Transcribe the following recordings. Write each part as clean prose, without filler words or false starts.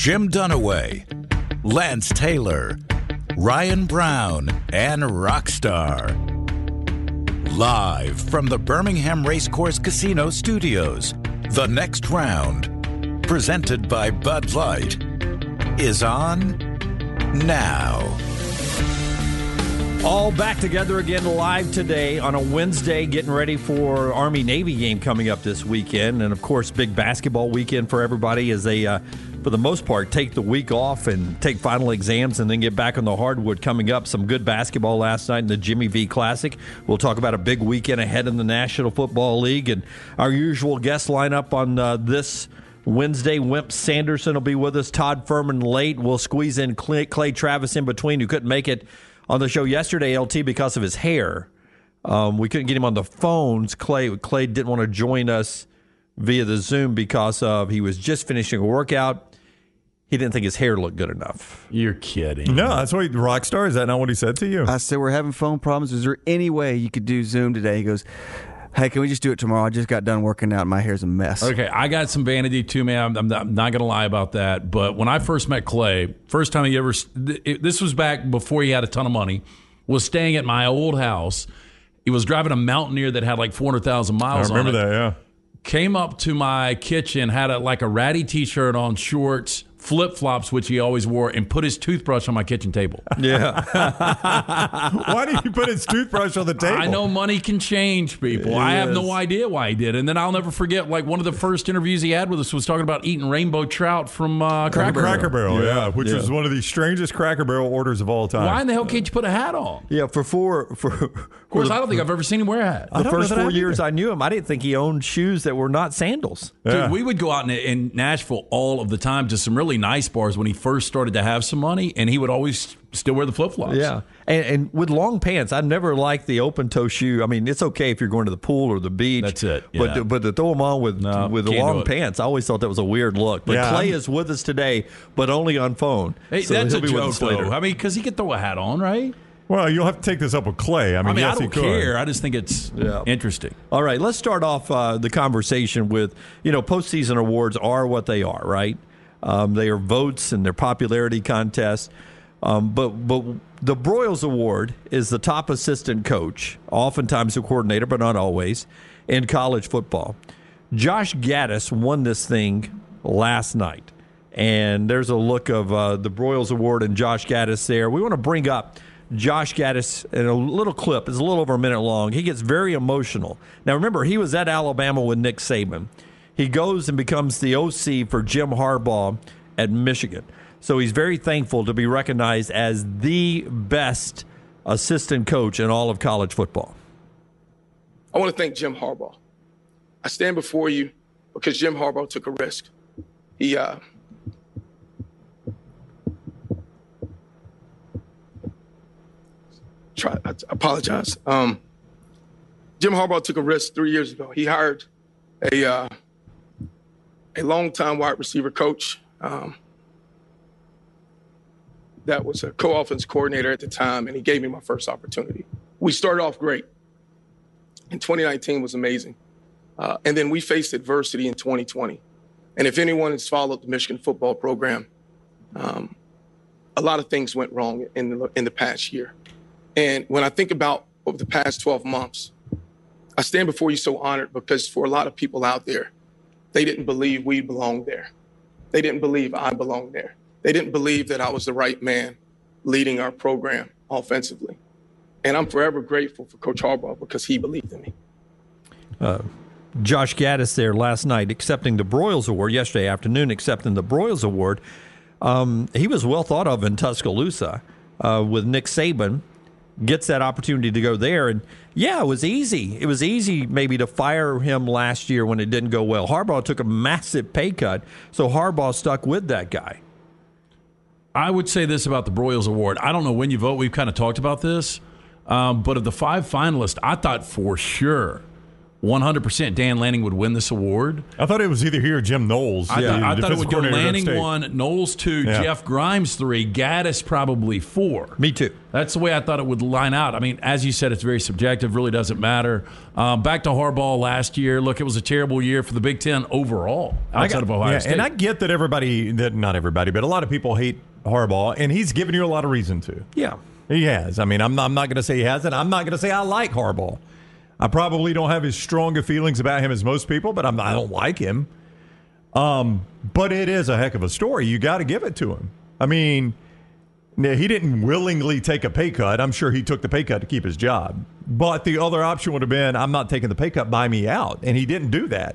Jim Dunaway, Lance Taylor, Ryan Brown, and Rockstar. Live from the Birmingham Racecourse Casino Studios, the next round, presented by Bud Light, is on now. All back together again live today on a Wednesday, getting ready for Army-Navy game coming up this weekend. And, of course, big basketball weekend for everybody as they, for the most part, take the week off and take final exams and then get back on the hardwood coming up. Some good basketball last night in the Jimmy V Classic. We'll talk about a big weekend ahead in the National Football League. And our usual guest lineup on this Wednesday, Wimp Sanderson will be with us. Todd Furman late. We'll squeeze in Clay Travis in between, who couldn't make it on the show yesterday, LT, because of his hair. We couldn't get him on the phones. Clay didn't want to join us via the Zoom because he was just finishing a workout. He didn't think his hair looked good enough. You're kidding. No, that's what Rockstar. Is that not what he said to you? I said, we're having phone problems. Is there any way you could do Zoom today? He goes, hey, can we just do it tomorrow? I just got done working out. My hair's a mess. Okay, I got some vanity too, man. I'm not going to lie about that. But when I first met Clay, first time he ever, this was back before he had a ton of money, was staying at my old house. He was driving a Mountaineer that had like 400,000 miles on it. I remember that, yeah. Came up to my kitchen, had a ratty T-shirt on, shorts, flip-flops, which he always wore, and put his toothbrush on my kitchen table. Yeah. Why did he put his toothbrush on the table? I know money can change people. I have no idea why he did. And then I'll never forget, like, one of the first interviews he had with us was talking about eating rainbow trout from Cracker Barrel, yeah, which was one of the strangest Cracker Barrel orders of all time. Why in the hell can't you put a hat on? Yeah, of course, I don't think I've ever seen him wear a hat. The first 4 years I knew him, I didn't think he owned shoes that were not sandals. Yeah. Dude, we would go out in Nashville all of the time to some really nice bars when he first started to have some money, and he would always still wear the flip-flops. Yeah, and with long pants, I never liked the open-toe shoe. I mean, it's okay if you're going to the pool or the beach. That's it. Yeah. But to throw them on with the long pants, I always thought that was a weird look. But Clay is with us today, but only on phone. Hey, so that's a joke, though. I mean, because he could throw a hat on, right? Well, you'll have to take this up with Clay. I mean, yes, I don't care. I just think it's interesting. All right, let's start off the conversation with, postseason awards are what they are, right? They are votes and they're popularity contests. But the Broyles Award is the top assistant coach, oftentimes a coordinator, but not always, in college football. Josh Gattis won this thing last night. And there's a look of the Broyles Award and Josh Gattis there. We want to bring up Josh Gattis in a little clip. It's a little over a minute long. He gets very emotional. Now, remember, he was at Alabama with Nick Saban. He goes and becomes the OC for Jim Harbaugh at Michigan. So he's very thankful to be recognized as the best assistant coach in all of college football. I want to thank Jim Harbaugh. I stand before you because Jim Harbaugh took a risk. I apologize. Jim Harbaugh took a risk 3 years ago. He hired a longtime wide receiver coach that was a co-offense coordinator at the time, and he gave me my first opportunity. We started off great. And 2019 was amazing. And then we faced adversity in 2020. And if anyone has followed the Michigan football program, a lot of things went wrong in the past year. And when I think about over the past 12 months, I stand before you so honored because for a lot of people out there, they didn't believe we belonged there. They didn't believe I belonged there. They didn't believe that I was the right man leading our program offensively. And I'm forever grateful for Coach Harbaugh because he believed in me. Josh Gattis there last night accepting the Broyles Award, yesterday afternoon accepting the Broyles Award. He was well thought of in Tuscaloosa with Nick Saban. Gets that opportunity to go there. And, yeah, it was easy. It was easy maybe to fire him last year when it didn't go well. Harbaugh took a massive pay cut, so Harbaugh stuck with that guy. I would say this about the Broyles Award. I don't know when you vote. We've kind of talked about this. But of the 5 finalists, I thought for sure 100% Dan Lanning would win this award. I thought it was either he or Jim Knowles. I thought it would go Lanning 1, Knowles 2, Yeah. Jeff Grimes 3, Gaddis probably 4. Me too. That's the way I thought it would line out. I mean, as you said, it's very subjective, really doesn't matter. Back to Harbaugh last year. Look, it was a terrible year for the Big Ten overall outside of Ohio State. And I get that not everybody, but a lot of people hate Harbaugh, and he's given you a lot of reason to. Yeah. He has. I mean, I'm not going to say he hasn't. I'm not going to say I like Harbaugh. I probably don't have as strong of feelings about him as most people, but I don't like him. But it is a heck of a story. You got to give it to him. I mean, he didn't willingly take a pay cut. I'm sure he took the pay cut to keep his job. But the other option would have been, I'm not taking the pay cut, buy me out. And he didn't do that.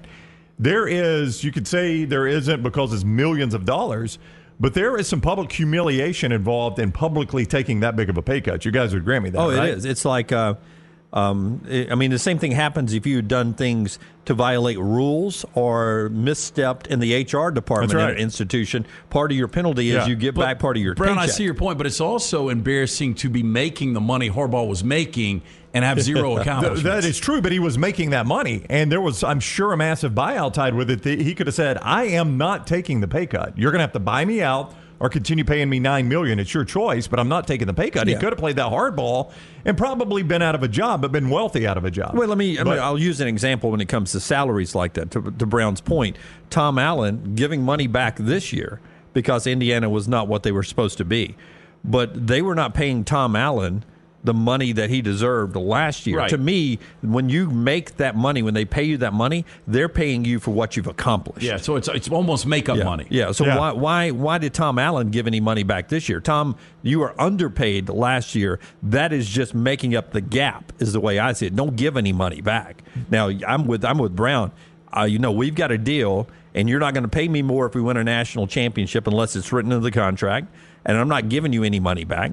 You could say there isn't because it's millions of dollars, but there is some public humiliation involved in publicly taking that big of a pay cut. You guys would grant me that, right? It is. It's like, I mean, the same thing happens if you've done things to violate rules or misstepped in the HR department That's right. in an institution. Part of your penalty is you get back part of your Brown, paycheck. I see your point, but it's also embarrassing to be making the money Harbaugh was making and have zero accomplishments. That is true, but he was making that money, and there was, I'm sure, a massive buyout tied with it. He could have said, I am not taking the pay cut. You're going to have to buy me out or continue paying me $9 million. It's your choice, but I'm not taking the pay cut. Yeah. He could have played that hardball and probably been out of a job, but been wealthy out of a job. Well, I'll use an example when it comes to salaries like that. To Brown's point, Tom Allen giving money back this year because Indiana was not what they were supposed to be. But they were not paying Tom Allen the money that he deserved last year. Right. To me, when you make that money, when they pay you that money, they're paying you for what you've accomplished. Yeah, so it's almost make-up money. Yeah. So why did Tom Allen give any money back this year? Tom, you were underpaid last year. That is just making up the gap, is the way I see it. Don't give any money back. Now I'm with Brown. We've got a deal, and you're not going to pay me more if we win a national championship unless it's written into the contract. And I'm not giving you any money back.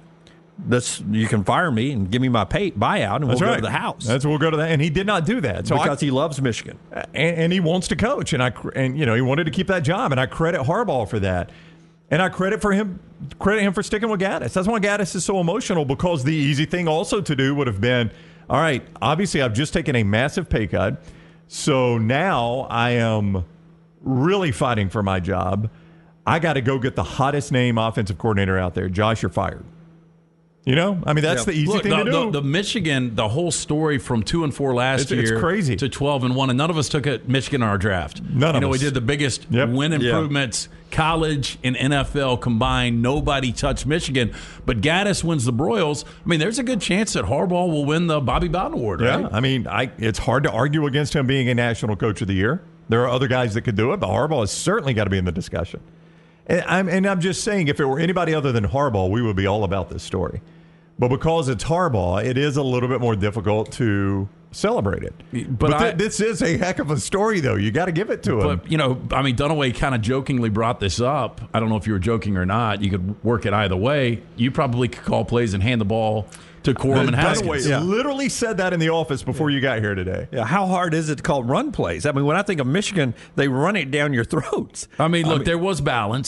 You can fire me and give me my buyout, and we'll go to the house. We'll go to that, and he did not do that. So because he loves Michigan, and he wants to coach, and he wanted to keep that job, and I credit Harbaugh for that, and I credit him for sticking with Gaddis. That's why Gaddis is so emotional, because the easy thing also to do would have been, all right, obviously I've just taken a massive pay cut, so now I am really fighting for my job. I got to go get the hottest name offensive coordinator out there. Josh, you're fired. That's the easy thing to do. The Michigan, the whole story from 2-4 last year, it's crazy, to 12-1, and none of us took Michigan in our draft. None of us. We did the biggest win improvements, college and NFL combined. Nobody touched Michigan, but Gaddis wins the Broyles. I mean, there's a good chance that Harbaugh will win the Bobby Bowden Award. Yeah, right? I mean, it's hard to argue against him being a National Coach of the Year. There are other guys that could do it, but Harbaugh has certainly got to be in the discussion. And I'm just saying, if it were anybody other than Harbaugh, we would be all about this story. But because it's Harbaugh, it is a little bit more difficult to celebrate it. But this is a heck of a story, though. You got to give it to him. But, Dunaway kind of jokingly brought this up. I don't know if you were joking or not. You could work it either way. You probably could call plays and hand the ball to Corum and Haskins. Dunaway literally said that in the office before you got here today. Yeah, how hard is it to call run plays? I mean, when I think of Michigan, they run it down your throats. Look, there was balanced.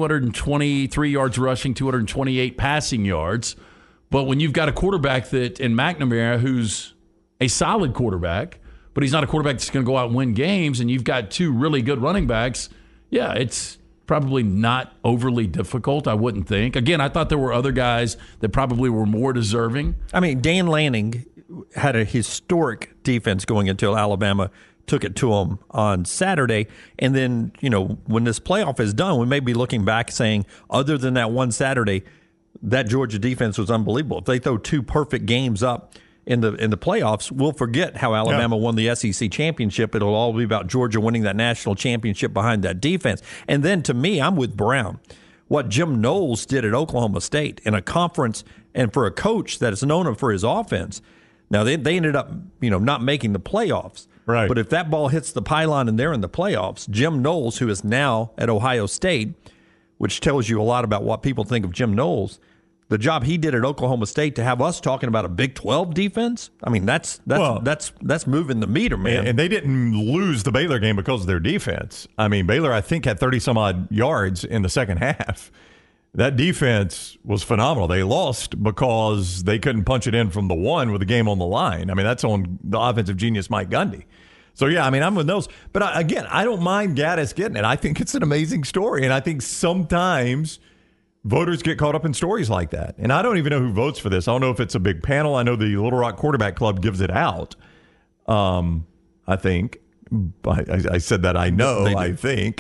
223 yards rushing, 228 passing yards. But when you've got a quarterback in McNamara who's a solid quarterback, but he's not a quarterback that's going to go out and win games, and you've got two really good running backs, it's probably not overly difficult, I wouldn't think. Again, I thought there were other guys that probably were more deserving. Dan Lanning had a historic defense going until Alabama took it to him on Saturday. And then, when this playoff is done, we may be looking back saying, other than that one Saturday, that Georgia defense was unbelievable. If they throw two perfect games up in the playoffs, we'll forget how Alabama won the SEC championship. It'll all be about Georgia winning that national championship behind that defense. And then, to me, I'm with Brown. What Jim Knowles did at Oklahoma State in a conference, and for a coach that is known for his offense. Now, they ended up, not making the playoffs. Right. But if that ball hits the pylon and they're in the playoffs, Jim Knowles, who is now at Ohio State, which tells you a lot about what people think of Jim Knowles, the job he did at Oklahoma State to have us talking about a Big 12 defense, that's moving the meter, man. And they didn't lose the Baylor game because of their defense. Baylor, I think, had 30-some-odd yards in the second half. That defense was phenomenal. They lost because they couldn't punch it in from the one with the game on the line. That's on the offensive genius Mike Gundy. So, yeah, I mean, I'm with those. But, again, I don't mind Gaddis getting it. I think it's an amazing story. And I think sometimes voters get caught up in stories like that. And I don't even know who votes for this. I don't know if it's a big panel. I know the Little Rock Quarterback Club gives it out, I think. I said that I know, I think.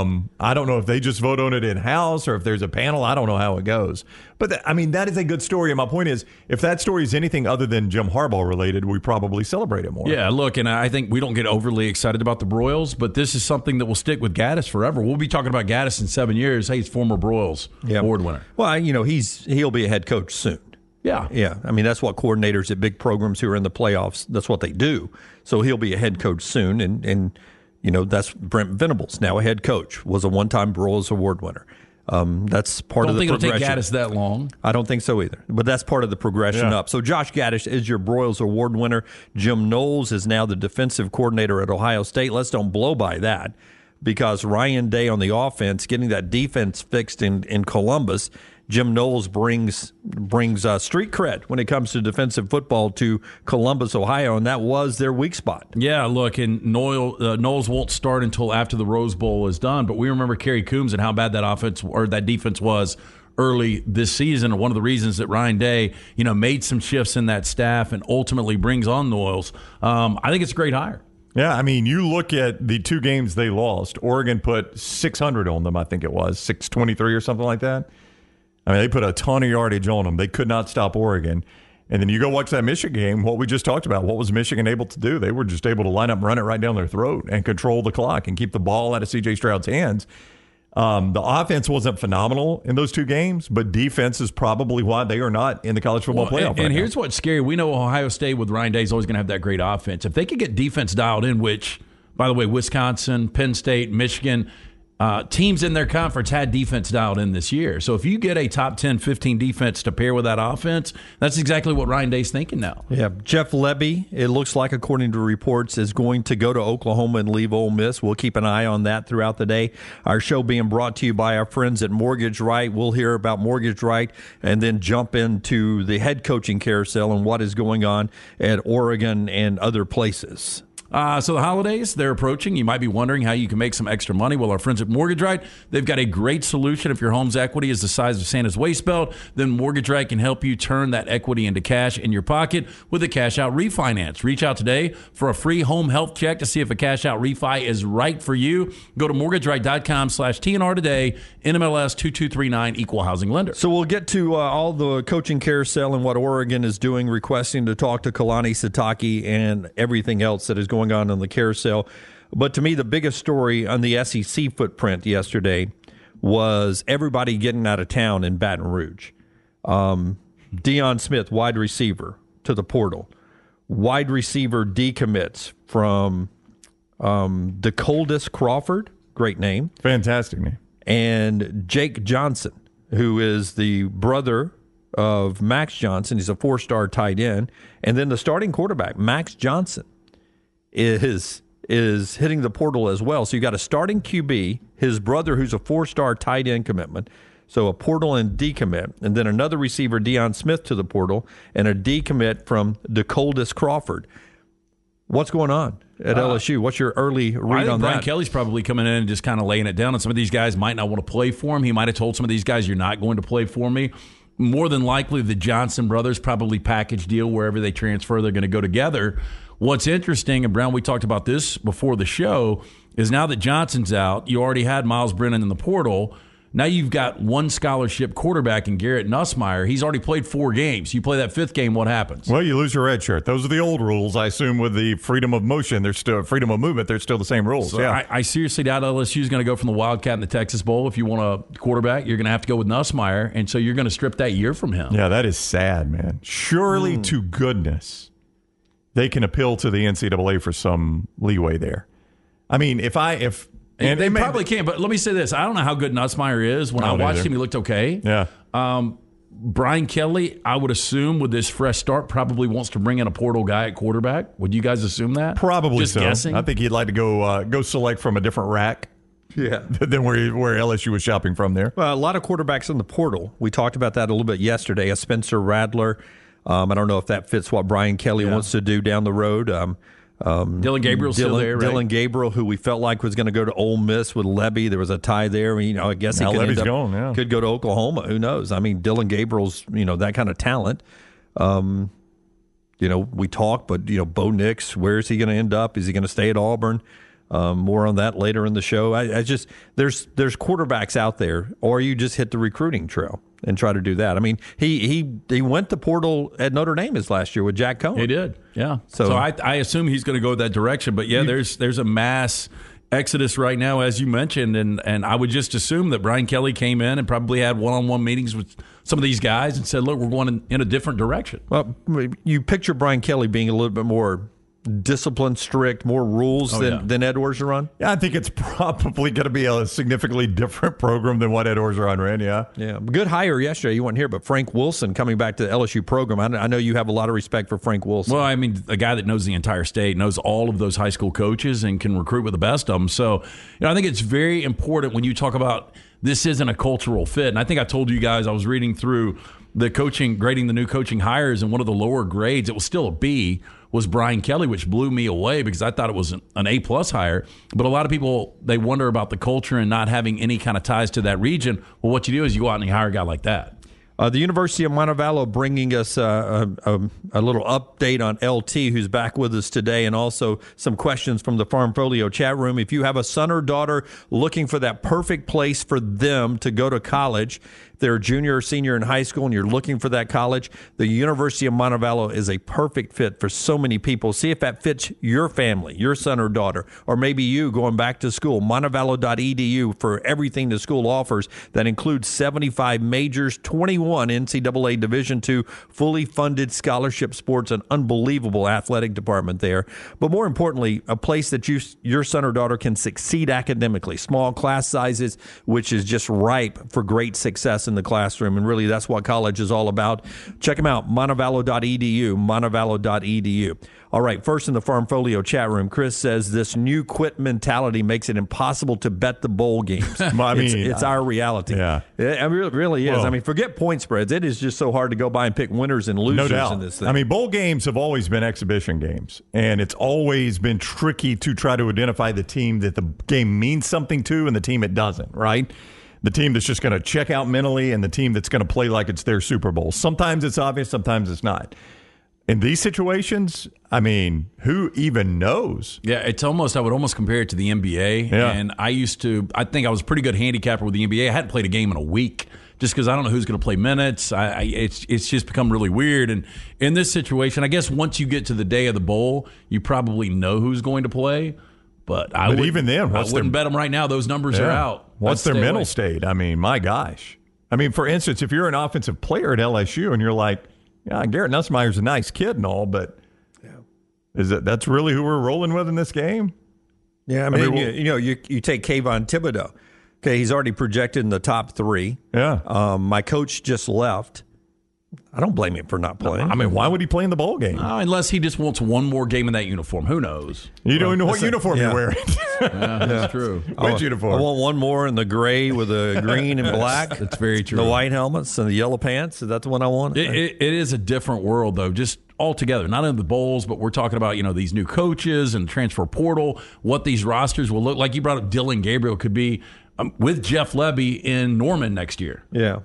I don't know if they just vote on it in-house or if there's a panel. I don't know how it goes. But, that is a good story. And my point is, if that story is anything other than Jim Harbaugh related, we probably celebrate it more. Yeah, look, and I think we don't get overly excited about the Broyles, but this is something that will stick with Gaddis forever. We'll be talking about Gaddis in 7 years. Hey, he's former Broyles award winner. Well, he'll be a head coach soon. Yeah. Yeah. I mean, that's what coordinators at big programs who are in the playoffs, that's what they do. So he'll be a head coach soon. And that's Brent Venables, now a head coach, was a one-time Broyles Award winner. That's part of the progression. Don't think it'll take Gaddis that long. I don't think so either. But that's part of the progression up. So Josh Gaddis is your Broyles Award winner. Jim Knowles is now the defensive coordinator at Ohio State. Let's don't blow by that, because Ryan Day on the offense, getting that defense fixed in Columbus, Jim Knowles brings street cred when it comes to defensive football to Columbus, Ohio, and that was their weak spot. Yeah, look, and Knowles won't start until after the Rose Bowl is done, but we remember Kerry Coombs and how bad that offense or that defense was early this season. One of the reasons that Ryan Day, made some shifts in that staff and ultimately brings on Knowles. I think it's a great hire. Yeah, I mean, you look at the 2 games they lost. Oregon put 600 on them, I think it was, 623 or something like that. I mean, they put a ton of yardage on them. They could not stop Oregon. And then you go watch that Michigan game, what we just talked about. What was Michigan able to do? They were just able to line up and run it right down their throat and control the clock and keep the ball out of C.J. Stroud's hands. The offense wasn't phenomenal in those 2 games, but defense is probably why they are not in the college football playoff. And here's what's scary. We know Ohio State with Ryan Day is always going to have that great offense. If they could get defense dialed in, which, by the way, Wisconsin, Penn State, Michigan, teams in their conference had defense dialed in this year. So if you get a top 10, 15 defense to pair with that offense, that's exactly what Ryan Day's thinking now. Yeah, Jeff Lebby, it looks like, according to reports, is going to go to Oklahoma and leave Ole Miss. We'll keep an eye on that throughout the day. Our show being brought to you by our friends at Mortgage Right. We'll hear about Mortgage Right and then jump into the head coaching carousel and what is going on at Oregon and other places. So the holidays, they're approaching. You might be wondering how you can make some extra money. Well, our friends at Mortgage Right, they've got a great solution. If your home's equity is the size of Santa's waist belt, then Mortgage Right can help you turn that equity into cash in your pocket with a cash-out refinance. Reach out today for a free home health check to see if a cash-out refi is right for you. Go to mortgageright.com/TNR today. NMLS 2239, Equal Housing Lender. So we'll get to all the coaching carousel and what Oregon is doing, requesting to talk to Kalani Sitake and everything else that is going on in the carousel. But to me, the biggest story on the SEC footprint yesterday was everybody getting out of town in Baton Rouge. Deion Smith, wide receiver, to the portal. Wide receiver decommits from DeColdis Crawford, great name. Fantastic name. And Jake Johnson, who is the brother of Max Johnson. He's a 4-star tight end. And then the starting quarterback, Max Johnson, is hitting the portal as well. So you got a starting QB, his brother who's a 4-star tight end commitment, so a portal and decommit, and then another receiver, Deion Smith, to the portal, and a decommit from DeColdis Crawford. What's going on at LSU? What's your early read on that? Brian Kelly's probably coming in and just kind of laying it down, and some of these guys might not want to play for him. He might have told some of these guys, you're not going to play for me. More than likely, the Johnson brothers probably package deal wherever they transfer, they're going to go together. What's interesting, and Brown, we talked about this before the show, is now that Johnson's out, you already had Miles Brennan in the portal. Now you've got one scholarship quarterback in Garrett Nussmeier. He's already played 4 games. You play that 5th game, what happens? Well, you lose your red shirt. Those are the old rules. I assume with the freedom of motion, there's still freedom of movement. There's still the same rules. So yeah. I seriously doubt LSU is going to go from the Wildcat in the Texas Bowl. If you want a quarterback, you're going to have to go with Nussmeier, and so you're going to strip that year from him. Yeah, that is sad, man. Surely to goodness they can appeal to the NCAA for some leeway there. I mean, if and they probably can, but let me say this. I don't know how good Nussmeier is. When I watched him, he looked okay. Yeah. Brian Kelly, I would assume, with this fresh start, probably wants to bring in a portal guy at quarterback. Would you guys assume that? Probably Just so. guessing? I think he'd like to go select from a different rack. Yeah. Than where LSU was shopping from there. Well, a lot of quarterbacks in the portal. We talked about that a little bit yesterday. A Spencer Rattler. I don't know if that fits what Brian Kelly wants to do down the road. Dylan Gabriel's still there, right? Dylan Gabriel, who we felt like was going to go to Ole Miss with Levy. There was a tie there. I guess he could go to Oklahoma. Who knows? I mean, Dylan Gabriel's, that kind of talent. We talk, but, Bo Nix, where is he going to end up? Is he going to stay at Auburn? More on that later in the show. There's quarterbacks out there, or you just hit the recruiting trail and try to do that. I mean, he went to portal at Notre Dame his last year with Jack Cohen. He did, yeah. So I assume he's going to go that direction. But yeah, there's a mass exodus right now, as you mentioned, and I would just assume that Brian Kelly came in and probably had one-on-one meetings with some of these guys and said, "Look, we're going in a different direction." Well, you picture Brian Kelly being a little bit more disciplined, strict, more rules than Ed Orgeron? Yeah, I think it's probably going to be a significantly different program than what Ed Orgeron ran, yeah. Yeah, good hire yesterday. You weren't here, but Frank Wilson coming back to the LSU program. I know you have a lot of respect for Frank Wilson. Well, I mean, a guy that knows the entire state, knows all of those high school coaches, and can recruit with the best of them. So, I think it's very important when you talk about this isn't a cultural fit. And I think I told you guys, I was reading through the coaching, grading the new coaching hires, and one of the lower grades, it was still a B, was Brian Kelly, which blew me away because I thought it was an A-plus hire. But a lot of people, they wonder about the culture and not having any kind of ties to that region. Well, what you do is you go out and you hire a guy like that. The University of Montevallo bringing us a little update on LT, who's back with us today, and also some questions from the Farmfolio chat room. If you have a son or daughter looking for that perfect place for them to go to college, if they're a junior or senior in high school and you're looking for that college, the University of Montevallo is a perfect fit for so many people. See if that fits your family, your son or daughter, or maybe you going back to school. Montevallo.edu for everything the school offers. That includes 75 majors, 21 NCAA Division II fully funded scholarship sports, an unbelievable athletic department there. But more importantly, a place that your son or daughter can succeed academically. Small class sizes, which is just ripe for great success in the classroom. And really, that's what college is all about. Check them out, montevallo.edu, montevallo.edu. All right, first in the Farmfolio chat room, Chris says this new quit mentality makes it impossible to bet the bowl games. It's our reality. Yeah. It really is. Well, forget point spreads. It is just so hard to go by and pick winners and losers in this thing. Bowl games have always been exhibition games, and it's always been tricky to try to identify the team that the game means something to and the team it doesn't, right? The team that's just going to check out mentally and the team that's going to play like it's their Super Bowl. Sometimes it's obvious, sometimes it's not. In these situations, who even knows? Yeah, I would almost compare it to the NBA. Yeah. And I think I was a pretty good handicapper with the NBA. I hadn't played a game in a week just because I don't know who's going to play minutes. It's just become really weird. And in this situation, I guess once you get to the day of the bowl, you probably know who's going to play. But even then, I wouldn't bet them right now. Those numbers are out. What's their mental state? My gosh. For instance, if you're an offensive player at LSU and you're like, yeah, Garrett Nussmeier's a nice kid and all, but that's really who we're rolling with in this game? Yeah, you take Kayvon Thibodeau. Okay, he's already projected in the top 3. Yeah. My coach just left. I don't blame him for not playing. Why would he play in the bowl game? Unless he just wants one more game in that uniform. Who knows? You don't know what uniform you're wearing. That's true. Which uniform? I want one more in the gray with the green and black. That's very true. The white helmets and the yellow pants. Is that the one I want? It is a different world, though, just altogether. Not in the bowls, but we're talking about these new coaches and transfer portal, what these rosters will look like. You brought up Dylan Gabriel could be with Jeff Levy in Norman next year. Yeah.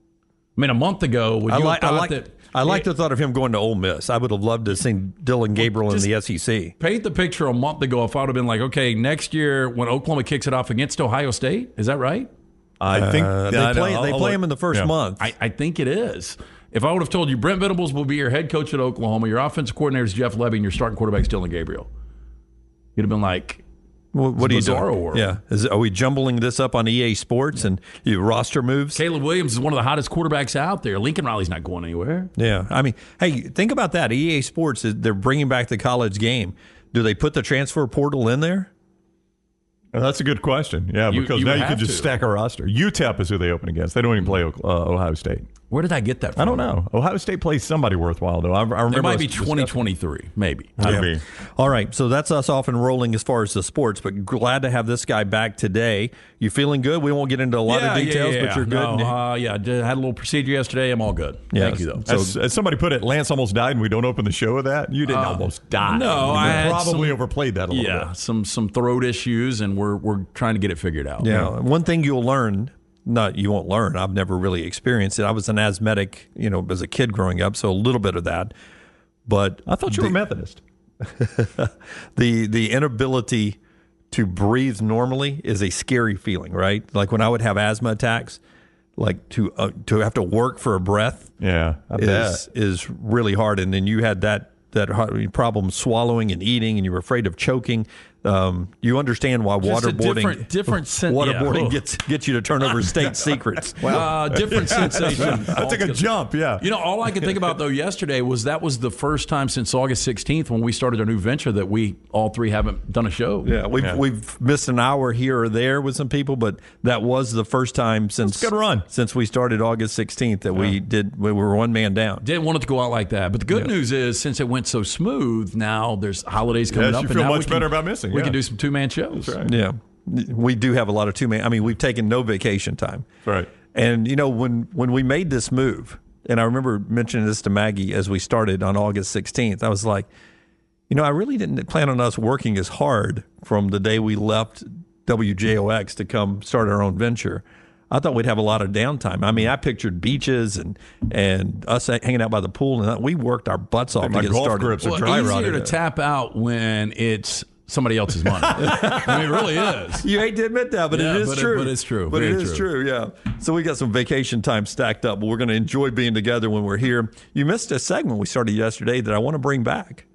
A month ago, I like the thought of him going to Ole Miss. I would have loved to have seen Dylan Gabriel in the SEC. Paint the picture a month ago if I would have been like, okay, next year when Oklahoma kicks it off against Ohio State, is that right? I think they play him in the first month. I think it is. If I would have told you Brent Venables will be your head coach at Oklahoma, your offensive coordinator is Jeff Levy, and your starting quarterback is Dylan Gabriel, you'd have been like, what are you doing? World. Yeah, are we jumbling this up on EA Sports and roster moves? Caleb Williams is one of the hottest quarterbacks out there. Lincoln Riley's not going anywhere. Yeah, hey, think about that. EA Sports, they're bringing back the college game. Do they put the transfer portal in there? Well, that's a good question. Yeah, because now you can just stack a roster. UTEP is who they open against. They don't even play Ohio State. Where did I get that from? I don't know. Ohio State plays somebody worthwhile, though. I remember It might be us discussing- 2023, maybe. Could be. All right, so that's us off and rolling as far as the sports, but glad to have this guy back today. You feeling good? We won't get into a lot of details, but you're good. No, I had a little procedure yesterday. I'm all good. Yeah, Thank you, though. As somebody put it, Lance almost died, and we don't open the show with that. You didn't almost die. no, You I had probably some- overplayed that a little Yeah, bit. some throat issues, and we're trying to get it figured out. Yeah, one thing you'll learn. You won't learn. I've never really experienced it. I was an asthmatic, as a kid growing up, so a little bit of that. But I thought you were Methodist. the inability to breathe normally is a scary feeling, right? Like when I would have asthma attacks, like to have to work for a breath, Yeah, I bet. is really hard. And then you had that problem swallowing and eating, and you were afraid of choking. You understand why Just a waterboarding different gets you to turn over state secrets. different sensation. I took a jump, yeah. All I could think about, though, yesterday was that was the first time since August 16th when we started our new venture that we all three haven't done a show. Yeah, we've missed an hour here or there with some people, but that was the first time since good run. since we started August 16th that we were one man down. Didn't want it to go out like that. But the good news is, since it went so smooth, now there's holidays coming Yes, up. you and feel now much better about missing, We yeah. can do some two-man shows. That's right. Yeah, we do have a lot of two-man. I mean, we've taken no vacation time. That's right. And when we made this move, and I remember mentioning this to Maggie as we started on August 16th, I was like, I really didn't plan on us working as hard from the day we left WJOX to come start our own venture. I thought we'd have a lot of downtime. I mean, I pictured beaches and us hanging out by the pool, and we worked our butts off My to get golf started. grips are Well, dry easier rotted. to tap out when it's somebody else's money. I mean, it really is. You hate to admit that, but Yeah, it is but true. it's true. But Very it is true. true, yeah. So we got some vacation time stacked up, but we're going to enjoy being together when we're here. You missed a segment we started yesterday that I want to bring back.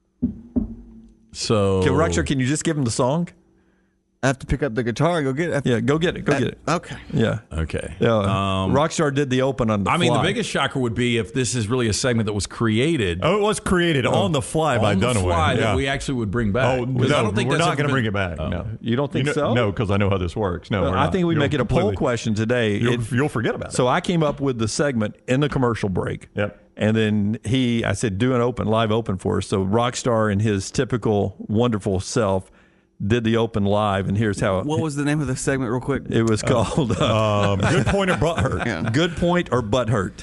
So, Okay, Rockstar, can you just give him the song? I have to pick up the guitar and go get it. Yeah, go get it. Go get it. Okay. Yeah. okay. Yeah. Rockstar did the open on the I mean, the fly. biggest shocker would be if this is really a segment that was created Oh, it was created on the fly by on the Dunaway. fly yeah. that we actually would bring back. Oh, Because I no, don't think we're that's not ever going to been- bring it back. No. You don't think so? No, because I know how this works. No, we're I not. think we You'll make it a poll completely- question today. You'll forget about it. So I came up with the segment in the commercial break. Yep. And then I said, do an live open for us. So Rockstar, in his typical wonderful self, did the open live, and here's how What was the name of the segment, real quick? it was called. Good point of butt hurt. Yeah. Good point or butt hurt.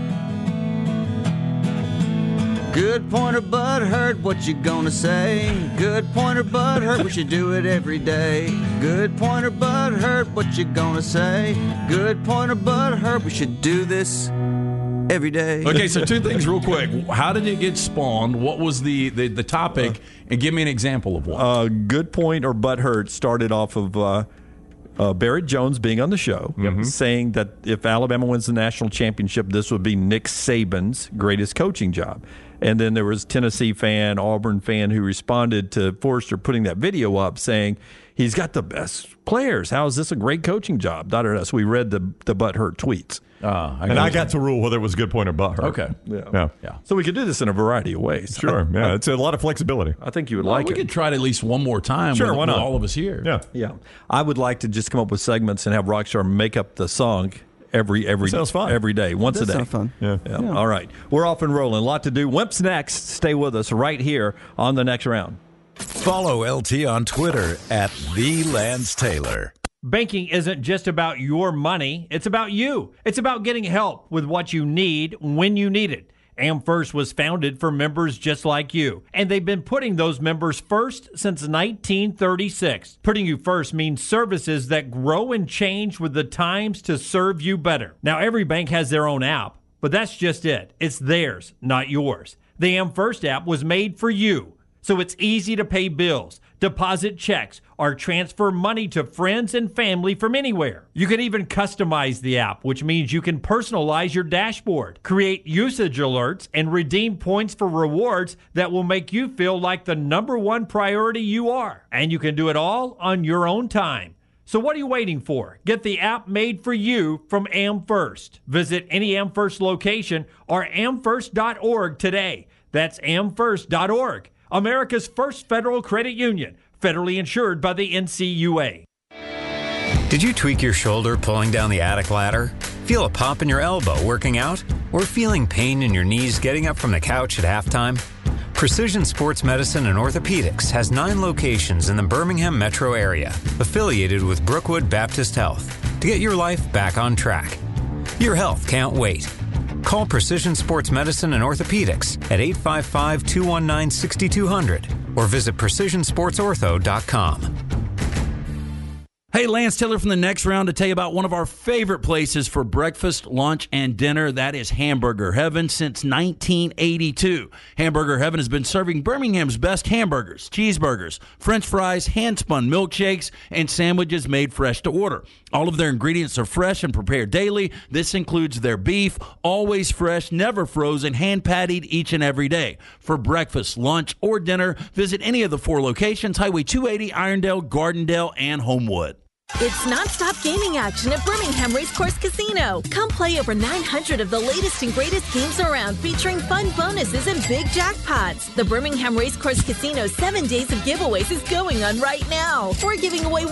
Good point or butt hurt, what you gonna say? Good point or butt hurt, we should do it every day. Good point or butt hurt, what you gonna say? Good point or butt hurt, we should do this every day. Okay, so two things real quick. How did it get spawned? What was the topic? And give me an example of one. Good point or butt hurt started off of Barrett Jones being on the show, saying that if Alabama wins the national championship, this would be Nick Saban's greatest coaching job. And then there was Tennessee fan, Auburn fan who responded to Forrester putting that video up saying, he's got the best players. How is this a great coaching job? So we read the butt hurt tweets. And I got to rule whether it was good point or butt hurt. Okay. Yeah. So we could do this in a variety of ways. Sure. Yeah. It's a lot of flexibility. I think you would Well, like we it. could try it at least one more time Sure, with, why with not? all of us here. Yeah. Yeah, I would like to just come up with segments and have Rockstar make up the song every sounds fun. every day, once a That day. sounds fun. Yeah. Yeah. All right, we're off and rolling. A lot to do. Wimp's next. Stay with us right here on the next round. Follow LT on Twitter at @TheLanceTaylor. Banking isn't just about your money, it's about you. It's about getting help with what you need when you need it. AmFirst was founded for members just like you, and they've been putting those members first since 1936. Putting you first means services that grow and change with the times to serve you better. Now, every bank has their own app, but that's just it. It's theirs, not yours. The AmFirst app was made for you, so it's easy to pay bills, deposit checks, or transfer money to friends and family from anywhere. You can even customize the app, which means you can personalize your dashboard, create usage alerts, and redeem points for rewards that will make you feel like the number one priority you are. And you can do it all on your own time. So what are you waiting for? Get the app made for you from AmFirst. Visit any AmFirst location or amfirst.org today. That's amfirst.org. America's first federal credit union, federally insured by the NCUA. Did you tweak your shoulder pulling down the attic ladder? Feel a pop in your elbow working out? Or feeling pain in your knees getting up from the couch at halftime? Precision Sports Medicine and Orthopedics has 9 locations in the Birmingham metro area, affiliated with Brookwood Baptist Health, to get your life back on track. Your health can't wait. Call Precision Sports Medicine and Orthopedics at 855-219-6200 or visit precisionsportsortho.com. Hey, Lance Taylor from the Next Round to tell you about one of our favorite places for breakfast, lunch, and dinner. That is Hamburger Heaven since 1982. Hamburger Heaven has been serving Birmingham's best hamburgers, cheeseburgers, French fries, hand-spun milkshakes, and sandwiches made fresh to order. All of their ingredients are fresh and prepared daily. This includes their beef, always fresh, never frozen, hand-pattied each and every day. For breakfast, lunch, or dinner, visit any of the 4 locations, Highway 280, Irondale, Gardendale, and Homewood. It's nonstop gaming action at Birmingham Racecourse Casino. Come play over 900 of the latest and greatest games around, featuring fun bonuses and big jackpots. The Birmingham Racecourse Casino 7 days of giveaways is going on right now. We're giving away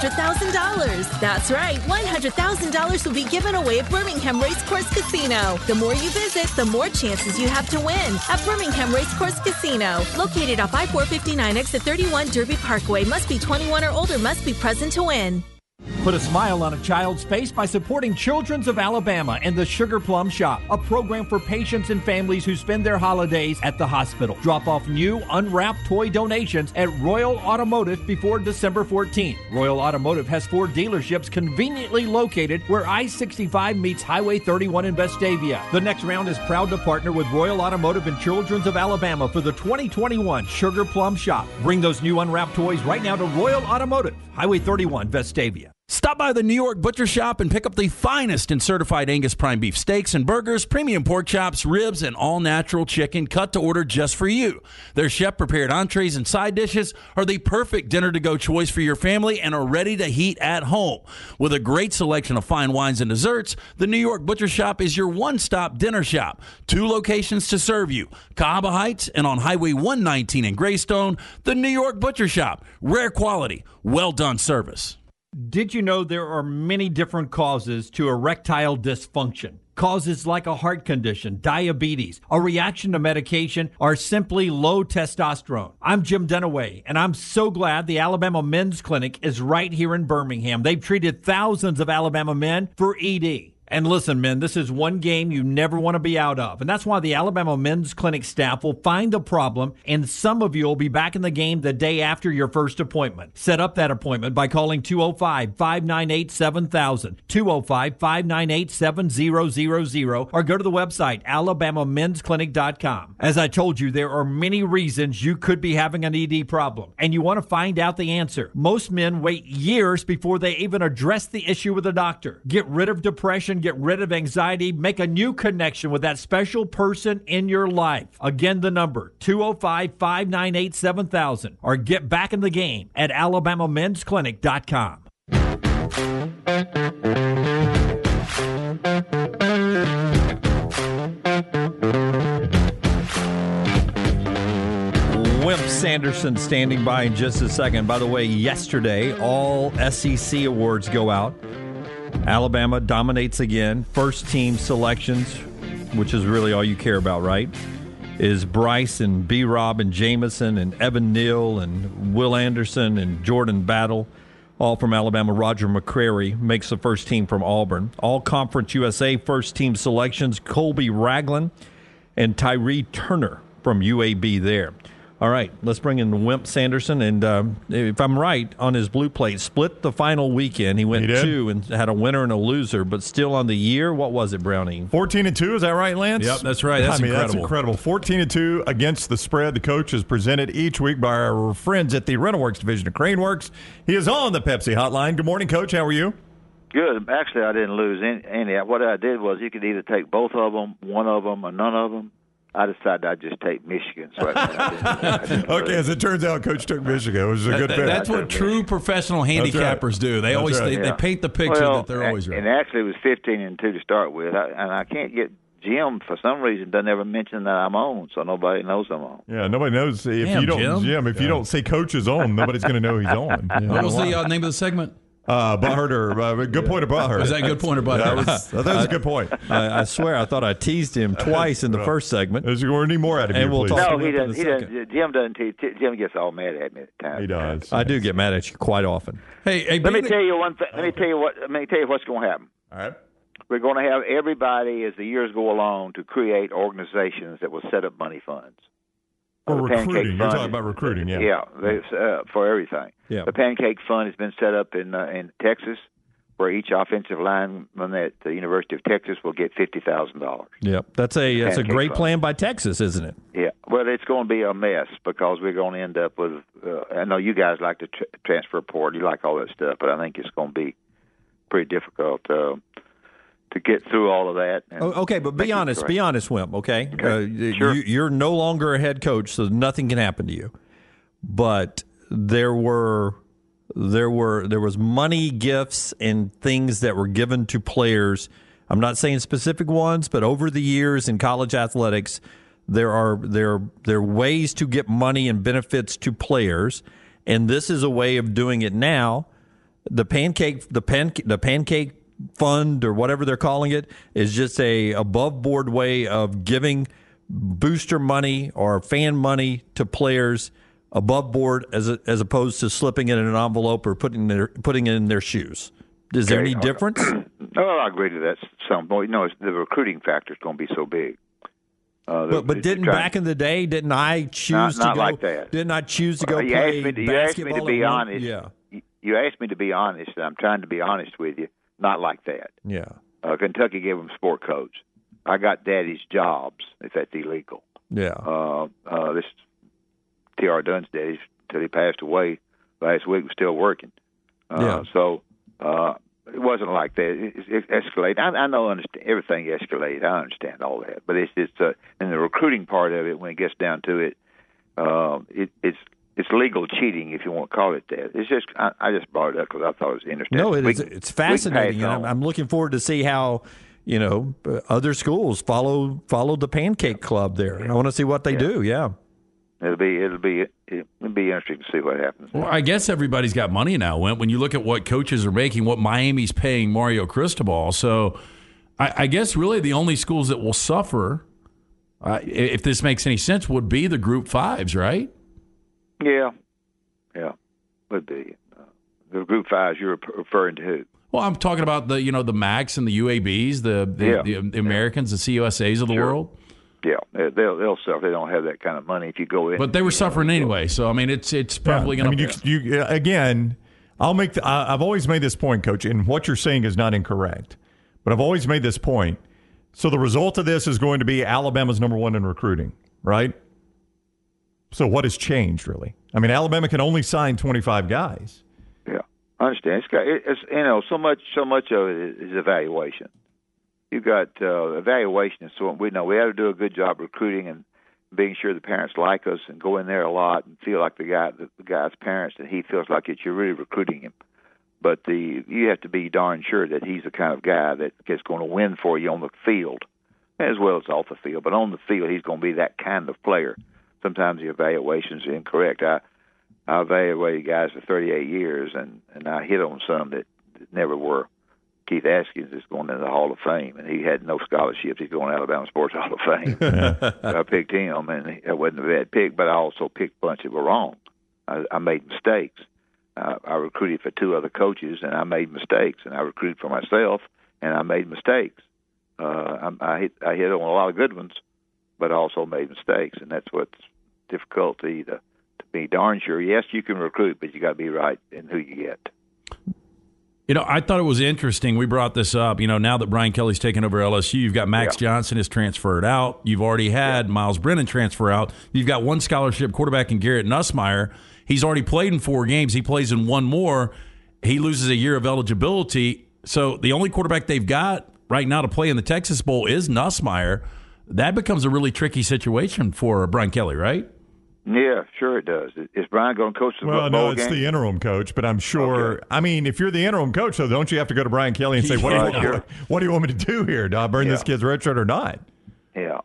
$100,000. That's right, $100,000 will be given away at Birmingham Racecourse Casino. The more you visit, the more chances you have to win at Birmingham Racecourse Casino. Located off I-459 exit 31 Derby Parkway. Must be 21 or older. Must be present to win. Put a smile on a child's face by supporting Children's of Alabama and the Sugar Plum Shop, a program for patients and families who spend their holidays at the hospital. Drop off new unwrapped toy donations at Royal Automotive before December 14th. Royal Automotive has 4 dealerships conveniently located where I-65 meets Highway 31 in Vestavia. The Next Round is proud to partner with Royal Automotive and Children's of Alabama for the 2021 Sugar Plum Shop. Bring those new unwrapped toys right now to Royal Automotive, Highway 31, Vestavia. Stop by the New York Butcher Shop and pick up the finest in certified Angus prime beef steaks and burgers, premium pork chops, ribs, and all-natural chicken cut to order just for you. Their chef-prepared entrees and side dishes are the perfect dinner-to-go choice for your family and are ready to heat at home. With a great selection of fine wines and desserts, the New York Butcher Shop is your one-stop dinner shop. 2 locations to serve you, Cahaba Heights and on Highway 119 in Greystone. The New York Butcher Shop. Rare quality, well-done service. Did you know there are many different causes to erectile dysfunction? Causes like a heart condition, diabetes, a reaction to medication, or simply low testosterone. I'm Jim Dunaway, and I'm so glad the Alabama Men's Clinic is right here in Birmingham. They've treated thousands of Alabama men for ED. And listen, men, this is one game you never want to be out of. And that's why the Alabama Men's Clinic staff will find the problem, and some of you will be back in the game the day after your first appointment. Set up that appointment by calling 205-598-7000, 205-598-7000, or go to the website, alabamamensclinic.com. As I told you, there are many reasons you could be having an ED problem, and you want to find out the answer. Most men wait years before they even address the issue with a doctor. Get rid of depression, get rid of anxiety, make a new connection with that special person in your life. Again, the number, 205-598-7000, or get back in the game at alabamamensclinic.com. Wimp Sanderson standing by in just a second. By the way, yesterday, all SEC awards go out. Alabama dominates again. First team selections, which is really all you care about, right? Is Bryce and B-Rob and Jamison and Evan Neal and Will Anderson and Jordan Battle, all from Alabama. Roger McCrary makes the first team from Auburn. All Conference USA first team selections, Colby Ragland and Tyree Turner from UAB there. All right, let's bring in Wimp Sanderson. And if I'm right, on his blue plate, split the final weekend. He went 2 and had a winner and a loser, but still on the year, what was it, Brownie? 14-2, is that right, Lance? Yep, that's right. That's incredible. That's incredible. 14-2 against the spread. The coach is presented each week by our friends at the Rentalworks division of Craneworks. He is on the Pepsi hotline. Good morning, Coach. How are you? Good. Actually, I didn't lose any. What I did was you could either take both of them, one of them, or none of them. I decided I'd just take Michigan. So I didn't okay, as it turns out, Coach took Michigan, which is a good pick. That's what true professional handicappers do. They always they paint the picture that they're always right. And actually, it was 15-2 to start with, and I can't get Jim for some reason doesn't ever mention that I'm on, so nobody knows I'm on. Yeah, nobody knows if you don't, Jim. If you don't say Coach is on, nobody's going to know he's on. What was the name of the segment? Butthurt or good point of Butthurt. Was that a good point or Butthurt? That was a good point. I swear, I thought I teased him twice in the first segment. Is there going to need more out of you, And we'll please? talk No, about he it in a doesn't. He second. doesn't. Jim doesn't. Jim gets all mad at me at times. He does. I do get mad at you quite often. Hey, Let me tell you one thing. Let me tell you what's going to happen. All right. We're going to have everybody, as the years go along, to create organizations that will set up money funds. For The Pancake recruiting. You're Fund talking about recruiting, yeah. Yeah, for everything. Yeah. The Pancake Fund has been set up in Texas, where each offensive lineman at the University of Texas will get $50,000. Yep, that's a Pancake great fund. plan by Texas, isn't it? Yeah, well, it's going to be a mess because we're going to end up with. I know you guys like to transfer portal, you like all that stuff, but I think it's going to be pretty difficult to get through all of that. and Okay, but be make it honest. correct. Be honest, Wimp. Okay, Sure. You're no longer a head coach, so nothing can happen to you. But there was money, gifts, and things that were given to players. I'm not saying specific ones, but over the years in college athletics, there are ways to get money and benefits to players, and this is a way of doing it now. The pancake fund, or whatever they're calling it, is just a above board way of giving booster money or fan money to players above board, as opposed to slipping it in an envelope or putting it in their shoes. Is there any difference? Well, I agree to that some point. No, the recruiting factor is going to be so big. But didn't back in the day? Didn't I choose not to go? like that. Didn't I choose to go You play asked me to basketball? be at one- honest. Yeah, You asked me to be honest, and I'm trying to be honest with you. Not like that. yeah, Kentucky gave them sport codes. I got daddy's jobs, if that's illegal. yeah. This T.R. Dunn's daddy, until he passed away last week, was still working. Yeah. So it wasn't like that. It escalated. I know everything escalated. I understand all that. But it's just in the recruiting part of it, when it gets down to it, it's legal cheating, if you want to call it that. It's just I just brought it up because I thought it was interesting. No, it's fascinating, and I'm looking forward to see how other schools follow the Pancake Club there. I want to see what they do. Yeah, It'll be interesting to see what happens. Well, I guess everybody's got money now. When you look at what coaches are making, what Miami's paying Mario Cristobal, so I guess really the only schools that will suffer, if this makes any sense, would be the Group 5s, right? Yeah, would be. The Group 5s you're referring to who? Well, I'm talking about the MACs and the UABs, the Americans, the CUSAs of the world. Yeah, they'll suffer. They don't have that kind of money if you go in. But they were suffering anyway, so I mean, it's probably going to. I mean, you again. I've always made this point, Coach, and what you're saying is not incorrect. But I've always made this point. So the result of this is going to be Alabama's number one in recruiting, right? So what has changed, really? I mean, Alabama can only sign 25 guys. Yeah, I understand. It's so much of it is evaluation. You've got evaluation, so we know we have to do a good job recruiting and being sure the parents like us and go in there a lot and feel like the guy's parents, and he feels like you're really recruiting him. But you have to be darn sure that he's the kind of guy that is going to win for you on the field as well as off the field. But on the field, he's going to be that kind of player. Sometimes the evaluations are incorrect. I evaluated guys for 38 years, and I hit on some that never were. Keith Askins is going into the Hall of Fame, and he had no scholarships. He's going to Alabama Sports Hall of Fame. I picked him, and it wasn't a bad pick, but I also picked a bunch that were wrong. I made mistakes. I recruited for two other coaches, and I made mistakes. And I recruited for myself, and I made mistakes. I hit on a lot of good ones, but I also made mistakes, and that's what's difficulty to be darn sure. Yes, you can recruit, but you got to be right in who you get. I thought it was interesting. We brought this up. Now that Brian Kelly's taken over LSU, you've got Max Johnson has transferred out. You've already had Miles Brennan transfer out. You've got one scholarship quarterback in Garrett Nussmeier. He's already played in 4 games. He plays in one more. He loses a year of eligibility. So the only quarterback they've got right now to play in the Texas Bowl is Nussmeier. That becomes a really tricky situation for Brian Kelly, right? Yeah, sure it does. Is Brian going to coach the bowl game? Well, no, it's the interim coach, but I'm sure. Okay. I mean, if you're the interim coach, though, don't you have to go to Brian Kelly and say, "What do you want me to do here? Do I burn this kid's red shirt or not?" Yeah,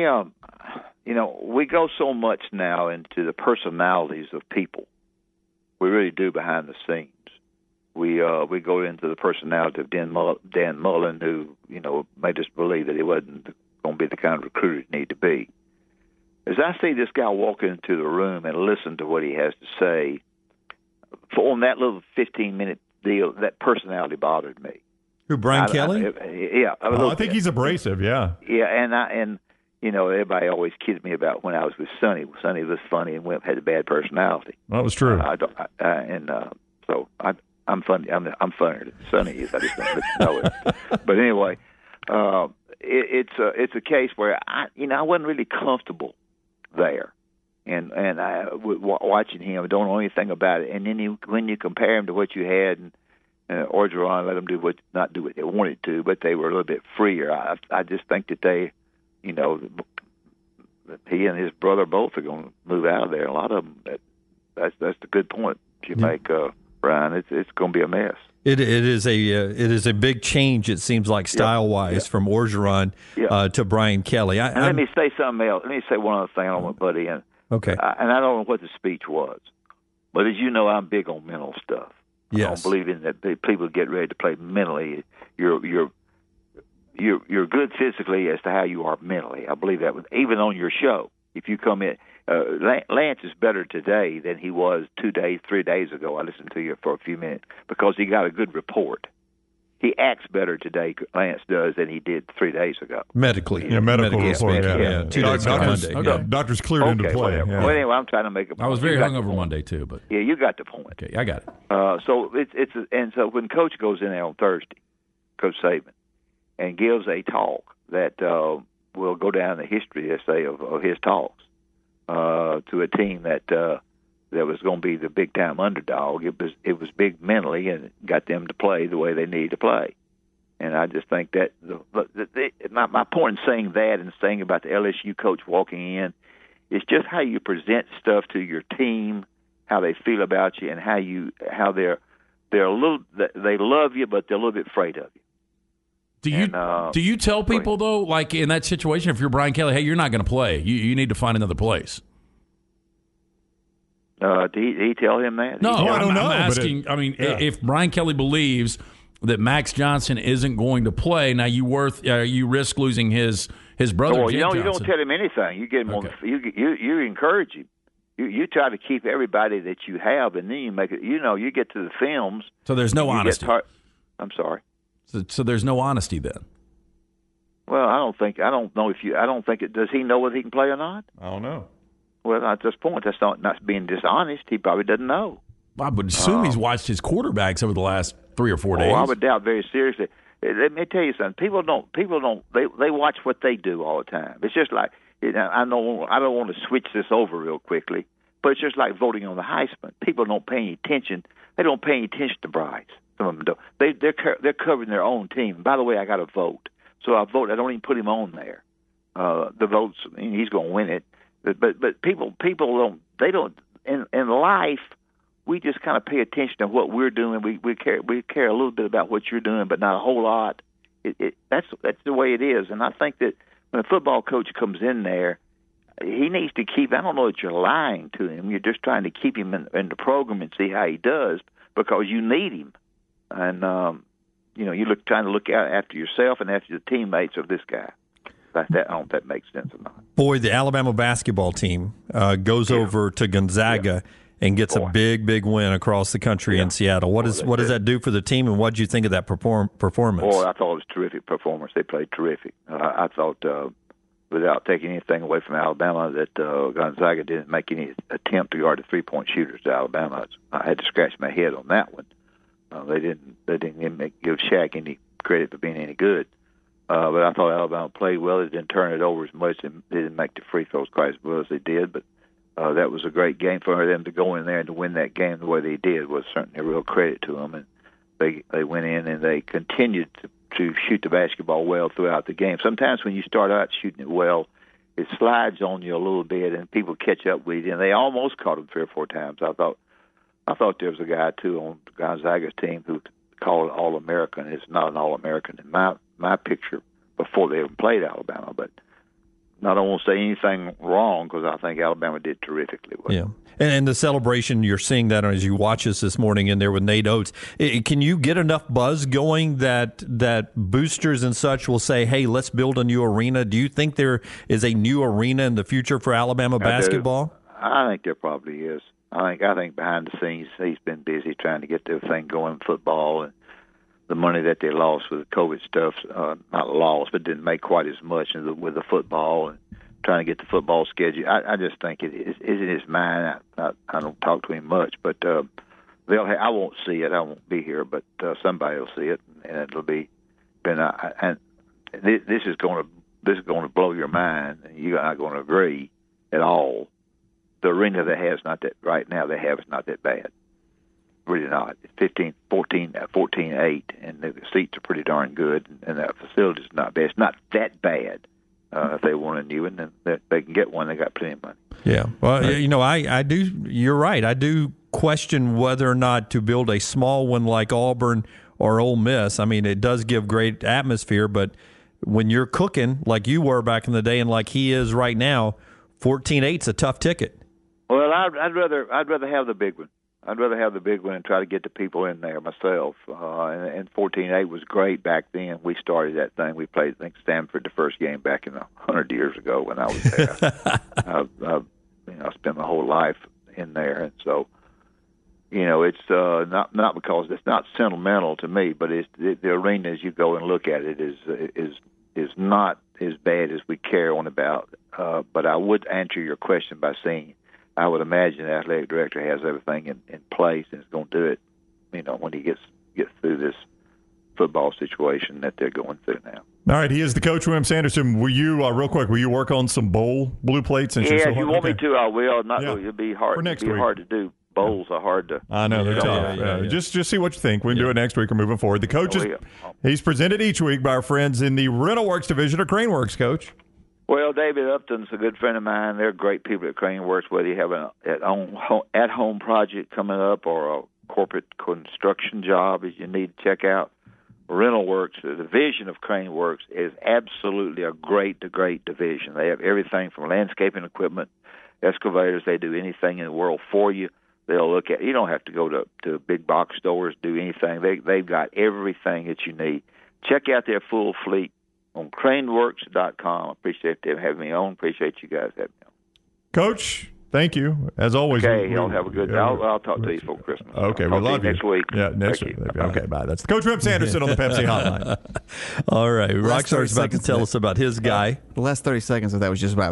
we go so much now into the personalities of people. We really do behind the scenes. we go into the personality of Dan Mullen, who made us believe that he wasn't going to be the kind of recruiter he needed to be. As I see this guy walk into the room and listen to what he has to say, on that little 15-minute deal, that personality bothered me. Who, Brian Kelly? I think he's abrasive. Yeah. Yeah, and everybody always kidded me about when I was with Sonny. Sonny was funny and had a bad personality. That was true. So I'm funny. I'm funnier than Sonny is. I just don't let you know it. But anyway, it's a case where I wasn't really comfortable there, and I watching him. I don't know anything about it. And then when you compare him to what you had, and Orgeron let them not do what they wanted to, but they were a little bit freer. I just think that they, he and his brother both are going to move out of there. A lot of them. That's the good point you make, Brian. It's going to be a mess. It is a big change. It seems like style wise from Orgeron to Brian Kelly. Let me say something else. Let me say one other thing. I don't want to butt in. Okay. And I don't know what the speech was, but as you know, I'm big on mental stuff. Yes. I don't believe in that. People get ready to play mentally. You're good physically as to how you are mentally. I believe that even on your show. If you come in, Lance is better today than he was 3 days ago. I listened to you for a few minutes because he got a good report. He acts better today, Lance does, than he did 3 days ago. Medically. Yeah, medical report. Yeah. 2 days ago Monday. Okay. Doctors cleared into play. Yeah. Well, anyway, I'm trying to make a point. I was very hungover Monday, too. But yeah, you got the point. Okay, I got it. So so when Coach goes in there on Thursday, Coach Saban, and gives a talk that will go down in the history, let's say, of his talks to a team that was going to be the big time underdog. It was big mentally and got them to play the way they need to play. And I just think that my point in saying that and saying about the LSU coach walking in is just how you present stuff to your team, how they feel about you, and how they're a little, they love you, but they're a little bit afraid of you. Do you tell people, though, like in that situation, if you're Brian Kelly, hey, you're not going to play. You need to find another place? Did he tell him that? No, I don't know. I'm asking, if Brian Kelly believes that Max Johnson isn't going to play, now you risk losing his brother, Jim Johnson. You don't tell him anything. You get him on. You encourage him. You try to keep everybody that you have, and then you make it. You get to the films. So there's no honesty. I'm sorry. So there's no honesty then. Well, I don't think it. Does he know whether he can play or not? I don't know. Well, at this point, that's not being dishonest. He probably doesn't know. I would assume he's watched his quarterbacks over the last 3 or 4 days. I would doubt very seriously. Let me tell you something. People don't. They watch what they do all the time. It's just like I don't want to switch this over real quickly, but it's just like voting on the Heisman. People don't pay any attention. They don't pay any attention to Bryce. Some of them don't. They're covering their own team. By the way, I got to vote, so I vote. I don't even put him on there. The votes, he's going to win it. But people don't. They don't. In life, we just kind of pay attention to what we're doing. We care a little bit about what you're doing, but not a whole lot. That's the way it is. And I think that when a football coach comes in there, he needs to keep. I don't know that you're lying to him. You're just trying to keep him in the program and see how he does because you need him. And you're trying to look out after yourself and after the teammates of this guy. I don't know if that makes sense or not. Boy, the Alabama basketball team goes over to Gonzaga and gets a big win across the country in Seattle. What does that do for the team, and what did you think of that performance? Boy, I thought it was a terrific performance. They played terrific. I thought, without taking anything away from Alabama, that Gonzaga didn't make any attempt to guard the three-point shooters to Alabama. I had to scratch my head on that one. They didn't give Shaq any credit for being any good. But I thought Alabama played well. They didn't turn it over as much. They didn't make the free throws quite as well as they did. But that was a great game for them to go in there and to win that game the way they did was certainly a real credit to them. And they went in and they continued to shoot the basketball well throughout the game. Sometimes when you start out shooting it well, it slides on you a little bit and people catch up with you. And they almost caught them 3 or 4 times. I thought there was a guy, too, on Gonzaga's team who called All-American. It's not an All-American in my picture before they even played Alabama. But I don't want to say anything wrong because I think Alabama did terrifically well. Yeah. And the celebration, you're seeing that as you watch us this morning in there with Nate Oates. Can you get enough buzz going that boosters and such will say, hey, let's build a new arena? Do you think there is a new arena in the future for Alabama basketball? I think there probably is. I think behind the scenes he's been busy trying to get everything going in football, and the money that they lost with the COVID stuff, not lost, but didn't make quite as much with the football and trying to get the football schedule. I just think it is in his mind. I don't talk to him much, but I won't see it. I won't be here, but somebody will see it, and it'll be. And this is going to blow your mind, and you're not going to agree at all. The arena they have is not that right now. They have is not that bad. Really not. It's 14-8, and the seats are pretty darn good, and that facility is not bad. It's not that bad. If they want a new one, then they can get one. They got plenty of money. Yeah. Well, I do. You're right. I do question whether or not to build a small one like Auburn or Ole Miss. I mean, it does give great atmosphere, but when you're cooking like you were back in the day and like he is right now, 14-8's a tough ticket. Well, I'd rather have the big one. I'd rather have the big one and try to get the people in there myself. And 14-8 was great back then. We started that thing. We played, I think, Stanford the first game back in 100 years ago when I was there. I spent my whole life in there, and so it's not because it's not sentimental to me, but it's the arena as you go and look at it is not as bad as we care on about. But I would answer your question by saying, I would imagine the athletic director has everything in place and is going to do it, when he gets through this football situation that they're going through now. All right, he is the coach, William Sanderson. Will you, real quick, work on some bowl blue plates? If you want me to, I will. It'll be hard. For next week. Hard to do. Bowls are hard to. I know they're tough. Yeah. Just see what you think. We can do it next week or moving forward. The coach he's presented each week by our friends in the Rental Works division of Crane Works, Coach. Well, David Upton's a good friend of mine. They're great people at Crane Works, whether you have an at-home project coming up or a corporate construction job as you need to check out. Rental Works, the division of Crane Works, is absolutely a great division. They have everything from landscaping equipment, excavators. They do anything in the world for you. They'll look at. You don't have to go to big box stores, do anything. They've got everything that you need. Check out their full fleet on craneworks.com. I appreciate them having me on. Appreciate you guys having me on. Coach, thank you. As always. Okay, y'all have a good day. I'll talk to you before Christmas. Okay, we love you. Next week. Yeah, next week. Okay, bye. That's Coach Wimp Sanderson on the Pepsi Hotline. All right, Rockstar's about to tell us about his guy. The last 30 seconds of that was just about.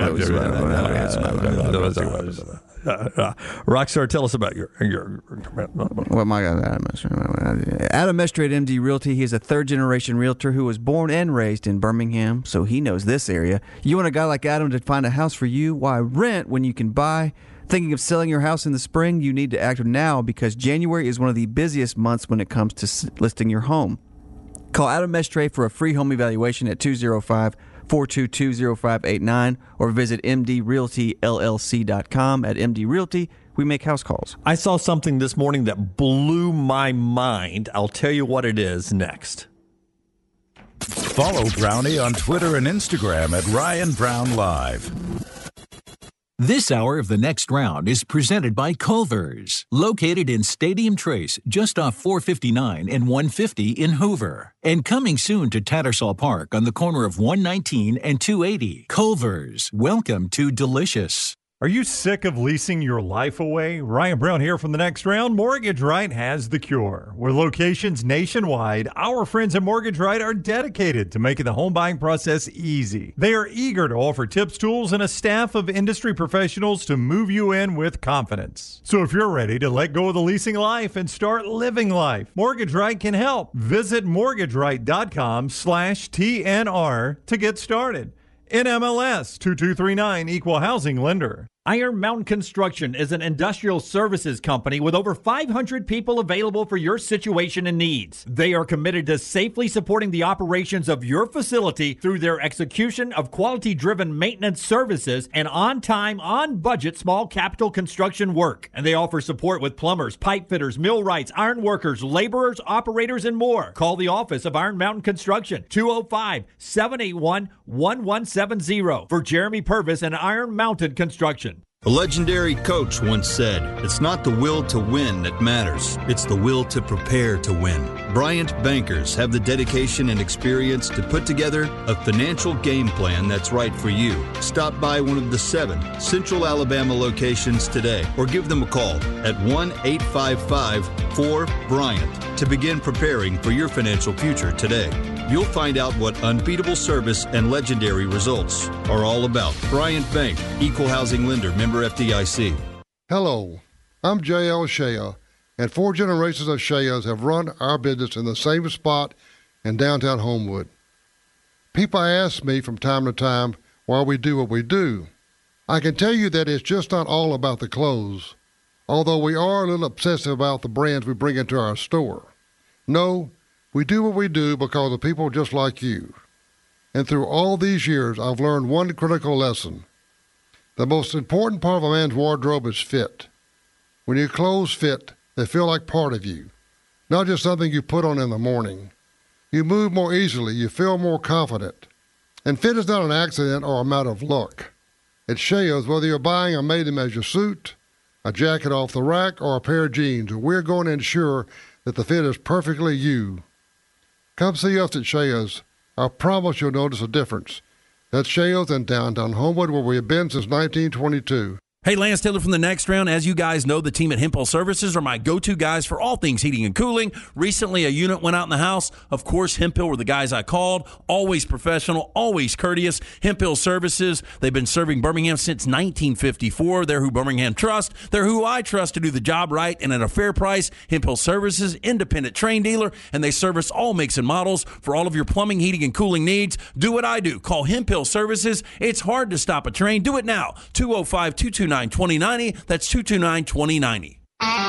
Rockstar, tell us about your Well, my God, Adam Mestre at MD Realty. He is a third-generation realtor who was born and raised in Birmingham, so he knows this area. You want a guy like Adam to find a house for you? Why rent when you can buy? Thinking of selling your house in the spring? You need to act now because January is one of the busiest months when it comes to listing your home. Call Adam Mestre for a free home evaluation at 205-422-0589 or visit mdrealtyllc.com. At MD Realty, we make house calls. I saw something this morning that blew my mind. I'll tell you what it is next. Follow Brownie on Twitter and Instagram at Ryan Brown Live. This hour of The Next Round is presented by Culver's, located in Stadium Trace, just off 459 and 150 in Hoover. And coming soon to Tattersall Park on the corner of 119 and 280. Culver's, welcome to Delicious. Are you sick of leasing your life away? Ryan Brown here from The Next Round. Mortgage Right has the cure. With locations nationwide, our friends at Mortgage Right are dedicated to making the home buying process easy. They are eager to offer tips, tools, and a staff of industry professionals to move you in with confidence. So if you're ready to let go of the leasing life and start living life, Mortgage Right can help. Visit mortgageright.com/TNR to get started. NMLS 2239 Equal Housing Lender. Iron Mountain Construction is an industrial services company with over 500 people available for your situation and needs. They are committed to safely supporting the operations of your facility through their execution of quality-driven maintenance services and on-time, on-budget small capital construction work. And they offer support with plumbers, pipe fitters, millwrights, iron workers, laborers, operators, and more. Call the office of Iron Mountain Construction, 205-781-1170 for Jeremy Purvis and Iron Mountain Construction. A legendary coach once said, "It's not the will to win that matters, it's the will to prepare to win." Bryant Bankers have the dedication and experience to put together a financial game plan that's right for you. Stop by one of the 7 Central Alabama locations today or give them a call at 1-855-4-BRYANT to begin preparing for your financial future today. You'll find out what unbeatable service and legendary results are all about. Bryant Bank, Equal Housing Lender, member FDIC. Hello, I'm J.L. Shea, and 4 generations of Sheas have run our business in the same spot in downtown Homewood. People ask me from time to time why we do what we do. I can tell you that it's just not all about the clothes, although we are a little obsessive about the brands we bring into our store. No, we do what we do because of people just like you. And through all these years, I've learned one critical lesson. The most important part of a man's wardrobe is fit. When your clothes fit, they feel like part of you, not just something you put on in the morning. You move more easily, you feel more confident. And fit is not an accident or a matter of luck. It shows whether you're buying a made-to-measure suit, a jacket off the rack, or a pair of jeans, we're going to ensure that the fit is perfectly you. Come see us at Shea's. I promise you'll notice a difference. That's Shea's in downtown Homewood, where we have been since 1922. Hey, Lance Taylor from The Next Round. As you guys know, the team at Hemphill Services are my go-to guys for all things heating and cooling. Recently, a unit went out in the house. Of course, Hemphill were the guys I called. Always professional, always courteous. Hemphill Services, they've been serving Birmingham since 1954. They're who Birmingham trusts. They're who I trust to do the job right and at a fair price. Hemphill Services, independent train dealer, and they service all makes and models for all of your plumbing, heating, and cooling needs. Do what I do. Call Hemphill Services. It's hard to stop a train. Do it now. 205-229-2090. That's 229-2090.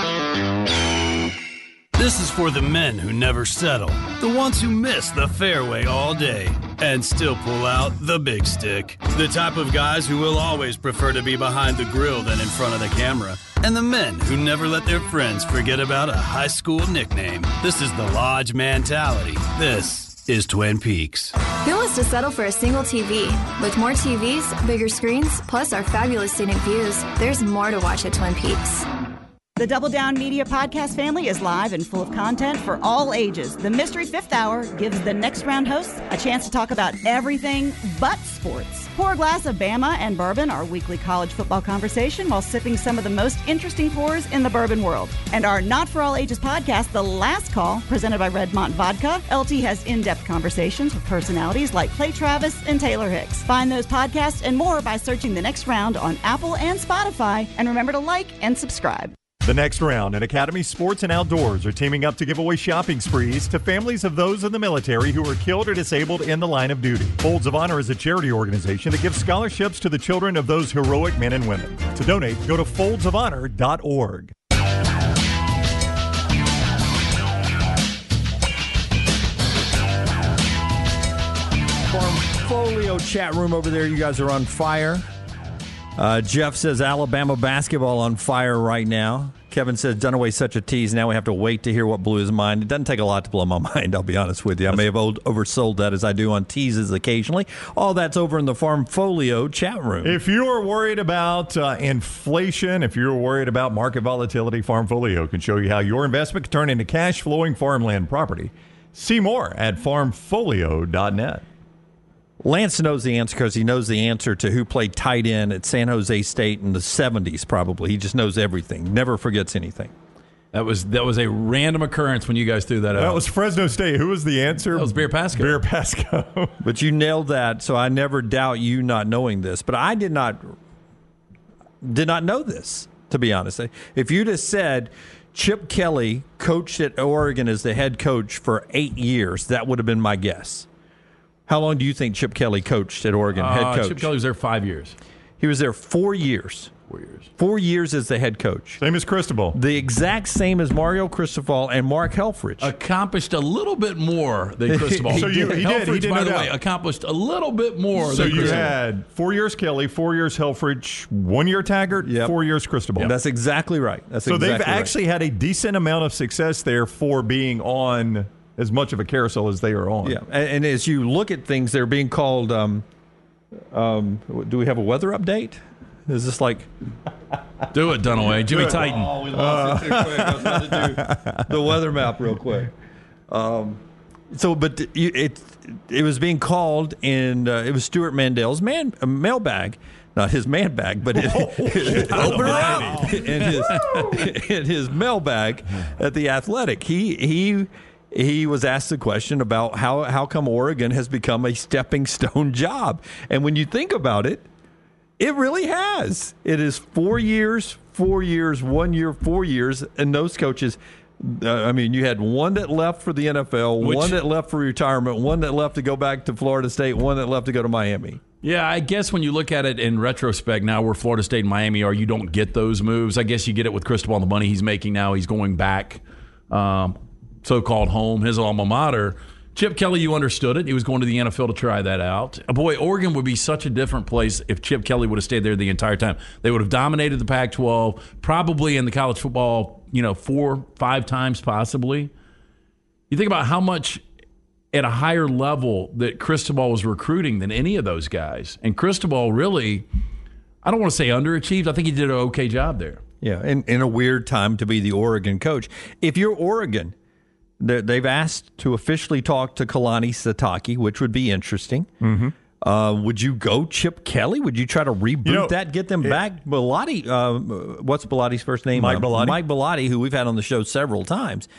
This is for the men who never settle, the ones who miss the fairway all day and still pull out the big stick, the type of guys who will always prefer to be behind the grill than in front of the camera, and the men who never let their friends forget about a high school nickname. This is the Lodge mentality. This is Twin Peaks. Who wants to settle for a single TV? With more TVs, bigger screens, plus our fabulous scenic views, there's more to watch at Twin Peaks. The Double Down Media podcast family is live and full of content for all ages. The Mystery Fifth Hour gives the Next Round hosts a chance to talk about everything but sports. Pour a glass of Bama and bourbon, our weekly college football conversation, while sipping some of the most interesting pours in the bourbon world. And our Not For All Ages podcast, The Last Call, presented by Redmont Vodka. LT has in-depth conversations with personalities like Clay Travis and Taylor Hicks. Find those podcasts and more by searching The Next Round on Apple and Spotify. And remember to like and subscribe. The Next Round and Academy Sports and Outdoors are teaming up to give away shopping sprees to families of those in the military who were killed or disabled in the line of duty. Folds of Honor is a charity organization that gives scholarships to the children of those heroic men and women. To donate, go to foldsofhonor.org. Farmfolio chat room over there. You guys are on fire. Jeff says Alabama basketball on fire right now. Kevin says Dunaway's such a tease. Now we have to wait to hear what blew his mind. It doesn't take a lot to blow my mind, I'll be honest with you. I may have oversold that as I do on teases occasionally. All that's over in the Farmfolio chat room. If you're worried about inflation, if you're worried about market volatility, Farmfolio can show you how your investment can turn into cash-flowing farmland property. See more at farmfolio.net. Lance knows the answer because he knows the answer to who played tight end at San Jose State in the 70s, probably. He just knows everything, never forgets anything. That was a random occurrence when you guys threw that out. That was Fresno State. Who was the answer? That was Bear Pasco. Bear Pasco. But you nailed that, so I never doubt you not knowing this. But I did not know this, to be honest. If you'd have said Chip Kelly coached at Oregon as the head coach for 8 years, that would have been my guess. How long do you think Chip Kelly coached at Oregon, head coach? Chip Kelly was there 5 years. He was there 4 years. 4 years. 4 years as the head coach. Same as Cristobal. The exact same as Mario Cristobal and Mark Helfrich. Accomplished a little bit more than Cristobal. He did. Helfrich, by no the doubt. way, accomplished a little bit more So than you Cristobal. had 4 years Kelly, 4 years Helfrich, 1 year Taggart, 4 years Cristobal. That's exactly right. So they've actually had a decent amount of success there for being on as much of a carousel as they are on. Yeah, and as you look at things, they're being called. Do we have a weather update? Is this like? Do it, Dunaway. Jimmy Do it. Titan. Oh, we lost it too quick. I was about to do the weather map real quick. But it was being called in. It was Stuart Mandel's mailbag. Not his man bag, but in his mailbag at the Athletic. He was asked the question about how come Oregon has become a stepping stone job. And when you think about it, it really has. It is 4 years, 1 year, 4 years, and those coaches. You had one that left for the NFL, one that left for retirement, one that left to go back to Florida State, one that left to go to Miami. Yeah, I guess when you look at it in retrospect now where Florida State and Miami are, you don't get those moves. I guess you get it with Cristobal and the money he's making now. He's going back, so-called home, his alma mater. Chip Kelly, you understood it. He was going to the NFL to try that out. Boy, Oregon would be such a different place if Chip Kelly would have stayed there the entire time. They would have dominated the Pac-12, probably in the college football, 4, 5 times possibly. You think about how much at a higher level that Cristobal was recruiting than any of those guys. And Cristobal really, I don't want to say underachieved. I think he did an okay job there. Yeah, in a weird time to be the Oregon coach. If you're Oregon, they've asked to officially talk to Kalani Sitake, which would be interesting. Mm-hmm. Would you go Chip Kelly? Would you try to reboot that, get them back? Bellotti, what's Bellotti's first name? Mike Bellotti. Mike Bellotti, who we've had on the show several times,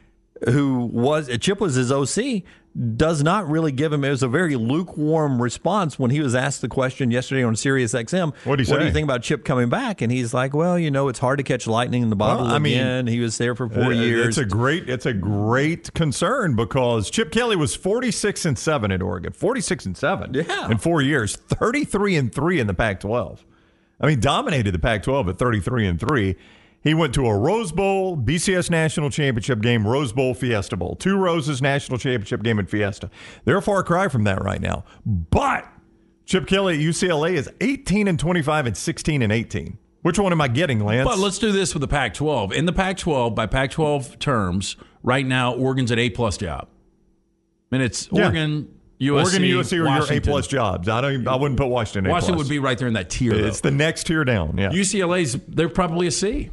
Chip was his OC, does not really give him. It was a very lukewarm response when he was asked the question yesterday on Sirius XM. What do you think about Chip coming back? And he's like, well, it's hard to catch lightning in the bottle again. He was there for 4 years. It's a great concern because Chip Kelly was 46-7 at Oregon, 46-7 in 4 years, 33-3 in the Pac-12. Dominated the Pac-12 at 33-3. He went to a Rose Bowl, BCS National Championship game, Rose Bowl, Fiesta Bowl. 2 Roses National Championship game and Fiesta. They're a far cry from that right now. But Chip Kelly at UCLA is 18-25 and 16-18. Which one am I getting, Lance? But let's do this with the Pac-12. In the Pac-12, by Pac-12 terms, right now, Oregon's an A-plus job. And it's Oregon, USC, Oregon and USC are Washington. your A-plus jobs. I wouldn't put Washington A+. Washington would be right there in that tier, It's the next tier down, yeah. UCLA's, they're probably a C.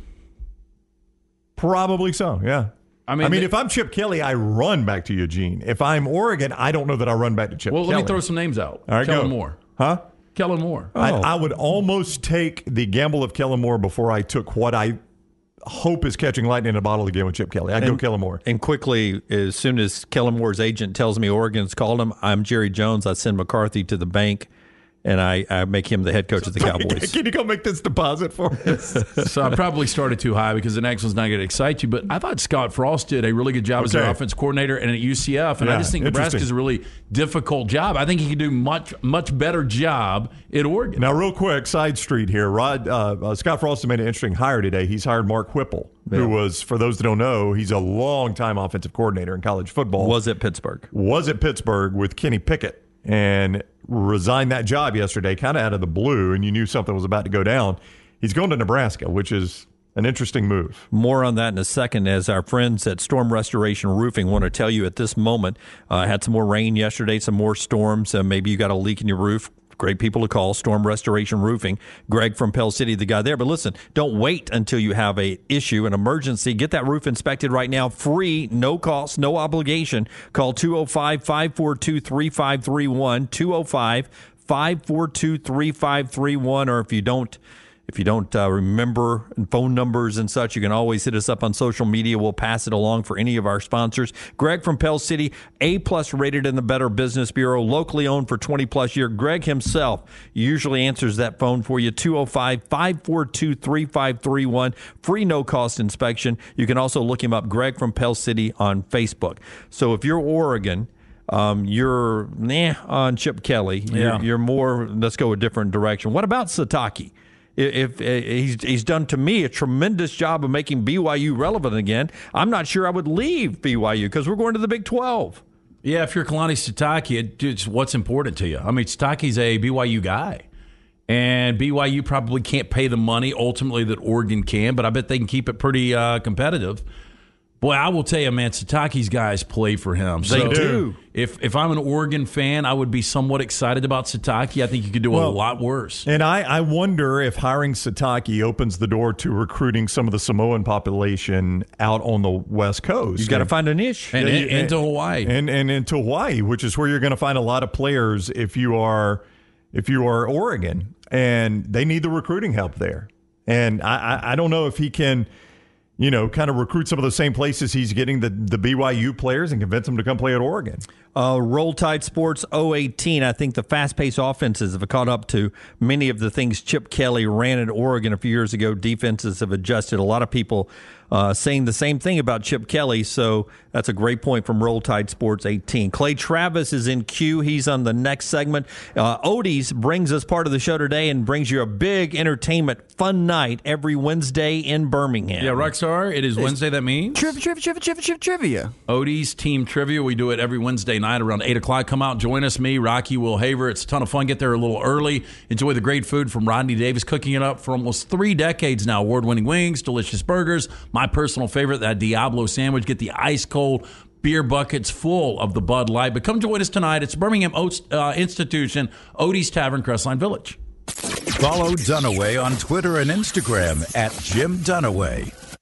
Probably so, yeah. If I'm Chip Kelly, I run back to Eugene. If I'm Oregon, I don't know that I run back to Chip Kelly. Well, let me throw some names out. All right, Kellen go. Moore. Huh? Kellen Moore. I would almost take the gamble of Kellen Moore before I took what I hope is catching lightning in a bottle again with Chip Kelly. I'd go Kellen Moore. And quickly, as soon as Kellen Moore's agent tells me Oregon's called him, I'm Jerry Jones. I send McCarthy to the bank, and I make him the head coach of the Cowboys. Can you go make this deposit for us? So I probably started too high because the next one's not going to excite you. But I thought Scott Frost did a really good job as their offense coordinator and at UCF. And I just think Nebraska's a really difficult job. I think he could do much better job at Oregon. Now, real quick, side street here. Scott Frost has made an interesting hire today. He's hired Mark Whipple, who was, for those that don't know, he's a long-time offensive coordinator in college football. Was at Pittsburgh with Kenny Pickett. And resigned that job yesterday, kind of out of the blue, and you knew something was about to go down. He's going to Nebraska, which is an interesting move. More on that in a second, as our friends at Storm Restoration Roofing want to tell you at this moment. Had some more rain yesterday, some more storms. Maybe you got a leak in your roof. Great people to call, Storm Restoration Roofing. Greg from Pell City, the guy there. But listen, don't wait until you have an issue, an emergency. Get that roof inspected right now, free, no cost, no obligation. Call 205-542-3531, 205-542-3531, or if you don't remember phone numbers and such, you can always hit us up on social media. We'll pass it along for any of our sponsors. Greg from Pell City, A-plus rated in the Better Business Bureau, locally owned for 20-plus years. Greg himself usually answers that phone for you, 205-542-3531, free no-cost inspection. You can also look him up, Greg from Pell City, on Facebook. So if you're Oregon, you're on Chip Kelly. You're more, let's go a different direction. What about Sataki? If he's done, to me, a tremendous job of making BYU relevant again, I'm not sure I would leave BYU because we're going to the Big 12. Yeah, if you're Kalani Sitake, it's what's important to you. I mean, Sitake's a BYU guy, and BYU probably can't pay the money ultimately that Oregon can, but I bet they can keep it pretty competitive. Boy, I will tell you, man, Sitake's guys play for him. They do. If I'm an Oregon fan, I would be somewhat excited about Sitake. I think you could do a lot worse. And I wonder if hiring Sitake opens the door to recruiting some of the Samoan population out on the West Coast. You've got to find a niche. And into Hawaii. And into Hawaii, which is where you're going to find a lot of players if you are Oregon. And they need the recruiting help there. And I don't know if he can – kind of recruit some of the same places he's getting the BYU players and convince them to come play at Oregon. Roll Tide Sports 018. I think the fast-paced offenses have caught up to many of the things Chip Kelly ran at Oregon a few years ago. Defenses have adjusted. A lot of people saying the same thing about Chip Kelly, so that's a great point from Roll Tide Sports 18. Clay Travis is in queue. He's on the next segment. Odie's brings us part of the show today and brings you a big entertainment fun night every Wednesday in Birmingham. Yeah, Rockstar, it is Wednesday, that means? Trivia. Odie's Team Trivia. We do it every Wednesday night around 8 o'clock. Come out, join us, me, Rocky, Will Haver. It's a ton of fun. Get there a little early. Enjoy the great food from Rodney Davis, cooking it up for almost 3 decades now. Award-winning wings, delicious burgers. My personal favorite, that Diablo sandwich. Get the ice-cold beer buckets full of the Bud Light. But come join us tonight. It's Birmingham Institution, Odie's Tavern, Crestline Village. Follow Dunaway on Twitter and Instagram at Jim Dunaway.